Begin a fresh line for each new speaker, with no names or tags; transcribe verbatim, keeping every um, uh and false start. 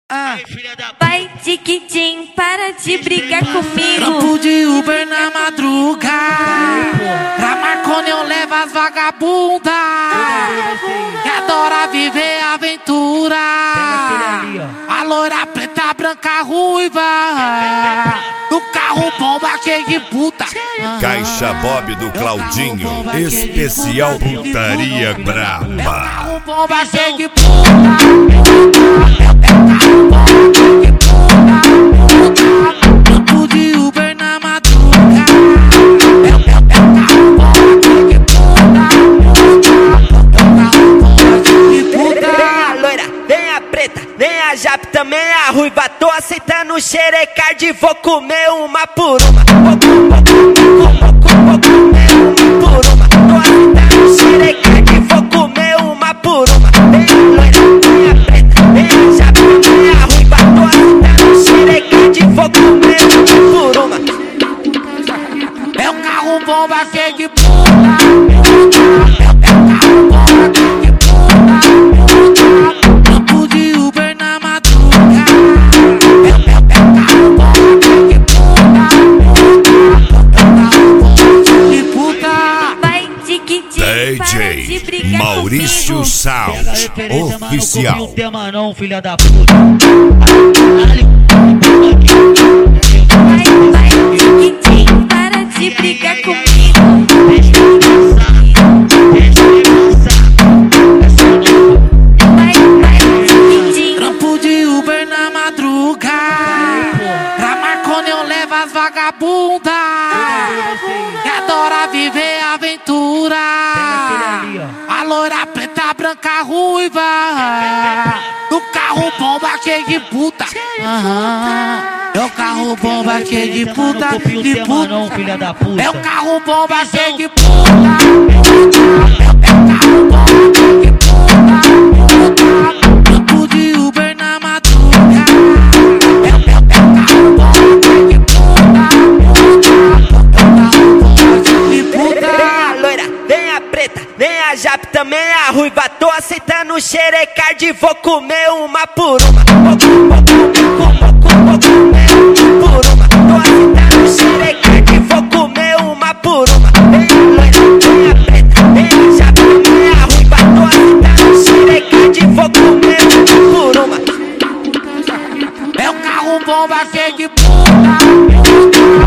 Ah.
Vai, Tiquitim, para de brigar comigo.
Trampo de Uber na madruga. Pra Marconi eu levo as vagabundas que adora viver aventura. A loira preta, branca, ruiva. No carro bomba cheio de puta.
Caixa Bob do Claudinho, especial putaria braba.
Carro bomba cheio de puta. Trampo de Uber na madruga.
Nem a loira, nem a preta, nem a jap, também a ruiva. Tô aceitando xerecard, vou comer uma por uma. Vou, vou, vou, vou, vou comer uma por uma. Tô aceitando xerecard, vou comer uma por uma. Nem a loira, nem a preta, nem a jap, nem a ruiva. Tô aceitando xerecard, vou comer uma por uma.
É um carro bomba cheio de puta. É um carro bomba cheio de puta. Trampo de Uber na madruga. É um carro bomba cheio de puta. É um carro bomba cheio de puta.
Vai, Tiquitim, para de
D
brigar
J Maurício
comigo.
Sound Oficial.
Não tema não, filha da puta.
Vai, vai, Tiquitim, para de brigar comigo. Vai, vai, Tiquitim.
Trampo de Uber na madruga. Pra Marconi eu levo as vagabundas que adora viver aventura. A loira preta, branca, ruiva. No carro bomba cheio de puta. É o carro bomba cheio de puta, de puta.
Não, filha da puta.
É o carro bomba cheio de puta. É o carro bomba cheio de puta. Trampo de Uber na madruga. É o carro bomba cheio de puta. É o carro bomba cheio de puta.
Nem a loira, nem a preta, nem a jap, também a ruiva. Tô aceitando xerecard, vou comer uma por uma. Vou, vou, vou, vou, vou comer uma por uma. Tô aceitando xerecard, vou comer uma por uma. Nem a loira, nem a preta, nem a jap, nem a ruiva. Tô aceitando xerecard, vou comer uma por uma.
É o carro bomba cheio de puta.